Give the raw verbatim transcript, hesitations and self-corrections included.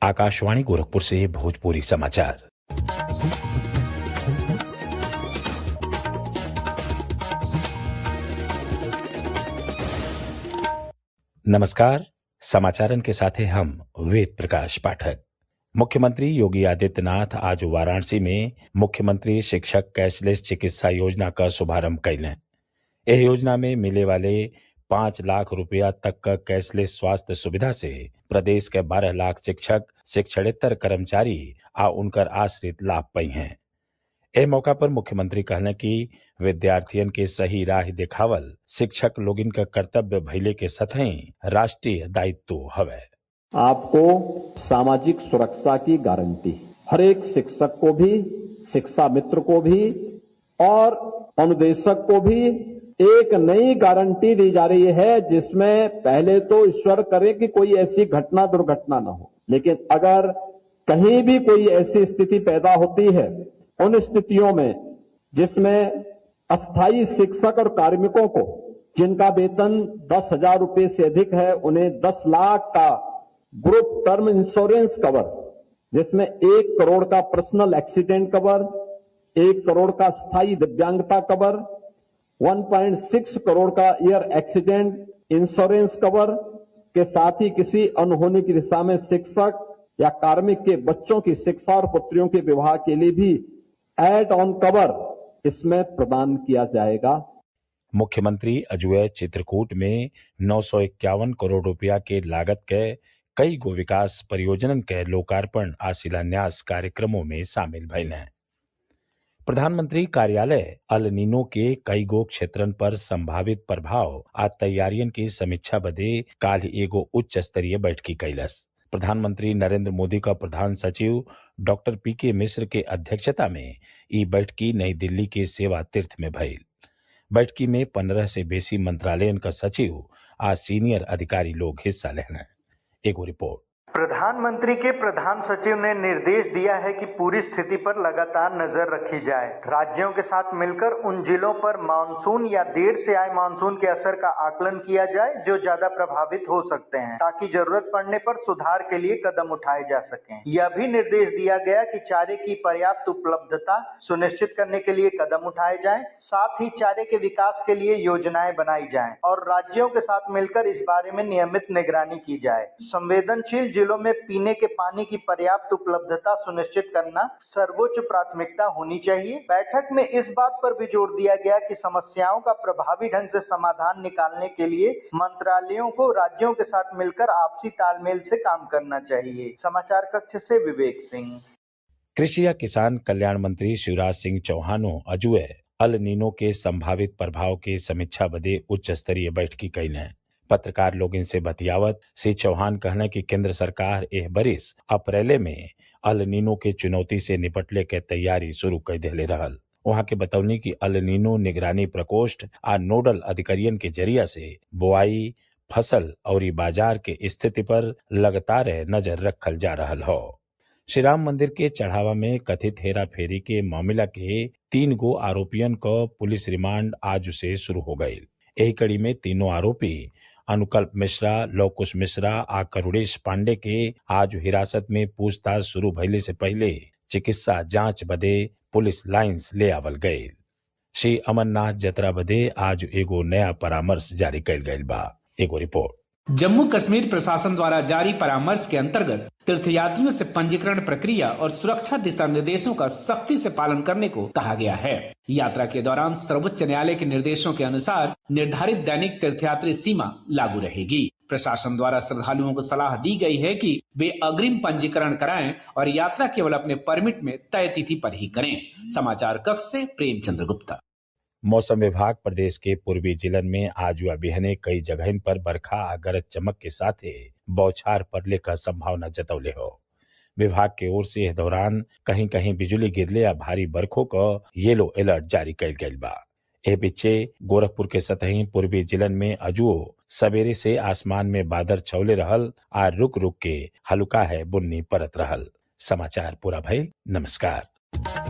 आकाशवाणी गोरखपुर से भोजपुरी समाचार। नमस्कार। समाचारन के साथे हम वेद प्रकाश पाठक। मुख्यमंत्री योगी आदित्यनाथ आज वाराणसी में मुख्यमंत्री शिक्षक कैशलेस चिकित्सा योजना का शुभारंभ कैलें। एह योजना में मिले वाले पांच लाख रुपया तक का कैशलेस स्वास्थ्य सुविधा से प्रदेश के बारह लाख शिक्षक, शिक्षणेतर कर्मचारी आ उनकर आश्रित लाभ पाई हैं। एह मौका पर मुख्यमंत्री कहले कि विद्यार्थियन के सही राह दिखावल शिक्षक लोगिन का कर्तव्य भइले के सतही राष्ट्रीय दायित्व हवे। आपको सामाजिक सुरक्षा की गारंटी हर एक शिक्षक को भी, शिक्षा मित्र को भी और अनुदेशक को भी एक नई गारंटी दी जा रही है, जिसमें पहले तो ईश्वर करे कि कोई ऐसी घटना दुर्घटना न हो, लेकिन अगर कहीं भी कोई ऐसी स्थिति पैदा होती है, उन स्थितियों में जिसमें अस्थायी शिक्षक और कार्मिकों को जिनका वेतन दस हजार रुपए से अधिक है, उन्हें दस लाख का ग्रुप टर्म इंश्योरेंस कवर, जिसमें एक करोड़ का पर्सनल एक्सीडेंट कवर, एक करोड़ का स्थायी दिव्यांगता कवर, एक पॉइंट छह करोड़ का ईयर एक्सीडेंट इंश्योरेंस कवर के साथ ही किसी अनहोनी की दिशा में शिक्षक या कार्मिक के बच्चों की शिक्षा और पुत्रियों के विवाह के लिए भी एड ऑन कवर इसमें प्रदान किया जाएगा। मुख्यमंत्री अजुए चित्रकूट में नौ सौ इक्यावन करोड़ रुपया के लागत के कई गो विकास परियोजनन के लोकार्पण आ शिलान्यास कार्यक्रमों में शामिल भइल हैं। प्रधानमंत्री कार्यालय अल नीनो के कई गो क्षेत्रन पर संभावित प्रभाव आ तैयारियन की समीक्षा बदे काल एगो उच्च स्तरीय बैठकी कैलस। प्रधानमंत्री नरेंद्र मोदी का प्रधान सचिव डॉक्टर पी के मिश्र के अध्यक्षता में ई बैठकी नई दिल्ली के सेवा तीर्थ में भइल। बैठकी में पंद्रह से बेसी मंत्रालयन का सचिव आ सीनियर अधिकारी लोग हिस्सा लेना। एगो रिपोर्ट। प्रधानमंत्री के प्रधान सचिव ने निर्देश दिया है कि पूरी स्थिति पर लगातार नजर रखी जाए। राज्यों के साथ मिलकर उन जिलों पर मानसून या देर से आए मानसून के असर का आकलन किया जाए जो ज्यादा प्रभावित हो सकते हैं, ताकि जरूरत पड़ने पर सुधार के लिए कदम उठाए जा सकें। यह भी निर्देश दिया गया कि चारे की पर्याप्त उपलब्धता सुनिश्चित करने के लिए कदम उठाए जाएं, साथ ही चारे के विकास के लिए योजनाएं बनाई जाएं और राज्यों के साथ मिलकर इस बारे में नियमित निगरानी की जाए। संवेदनशील जिलों में पीने के पानी की पर्याप्त उपलब्धता सुनिश्चित करना सर्वोच्च प्राथमिकता होनी चाहिए। बैठक में इस बात पर भी जोर दिया गया कि समस्याओं का प्रभावी ढंग से समाधान निकालने के लिए मंत्रालयों को राज्यों के साथ मिलकर आपसी तालमेल से काम करना चाहिए। समाचार कक्ष से विवेक सिंह। कृषि या किसान कल्याण मंत्री शिवराज सिंह चौहानो अजुए अल नीनो के संभावित प्रभाव के समीक्षा बदे उच्च स्तरीय बैठकी कैले। पत्रकार लोग इनसे बतियावत श्री चौहान कहने कि केंद्र सरकार एह बरिस अप्रैल में अल नीनो के चुनौती से निपटले के तैयारी शुरू कर देले रहल। वहां के बतौनी कि अल नीनो निगरानी प्रकोष्ठ आ नोडल अधिकारियन के जरिया से बुआई, फसल और बाजार के स्थिति पर लगातार नजर रखल जा रहल हो। श्री राम मंदिर के चढ़ावा में कथित हेरा फेरी के मामला के तीन गो आरोपियन को पुलिस रिमांड आज से शुरू हो गई। यही कड़ी में तीनों आरोपी अनुकल्प मिश्रा, लवकुश मिश्रा आ करुणेश पांडे के आज हिरासत में पूछताछ शुरू भइले से पहले चिकित्सा जांच बदे पुलिस लाइन्स ले आवल गये। श्री अमरनाथ जतरा बदे आज एगो नया परामर्श जारी कैल गयल बा। एगो रिपोर्ट। जम्मू कश्मीर प्रशासन द्वारा जारी परामर्श के अंतर्गत तीर्थयात्रियों से पंजीकरण प्रक्रिया और सुरक्षा दिशा निर्देशों का सख्ती से पालन करने को कहा गया है। यात्रा के दौरान सर्वोच्च न्यायालय के निर्देशों के अनुसार निर्धारित दैनिक तीर्थयात्री सीमा लागू रहेगी। प्रशासन द्वारा श्रद्धालुओं को सलाह दी गई है कि वे अग्रिम पंजीकरण कराएं और यात्रा केवल अपने परमिट में तय तिथि पर ही करें। समाचार कक्ष से प्रेमचंद्र गुप्ता। मौसम विभाग प्रदेश के पूर्वी जिलन में आज व बिहने कई जगहन पर बरखा आ गरज चमक के साथ बौछार पड़ले का संभावना जतौले हो। विभाग के ओर से इस दौरान कहीं कहीं बिजली गिरले या भारी बरखों का येलो अलर्ट जारी कैल गयल बा। एह बीचे गोरखपुर के सतही पूर्वी जिलन में अजुओ सवेरे से आसमान में बादल छौले रहल आ रुक रुक के हल्का है बुन्नी परत रहल। समाचार पूरा भइल। नमस्कार।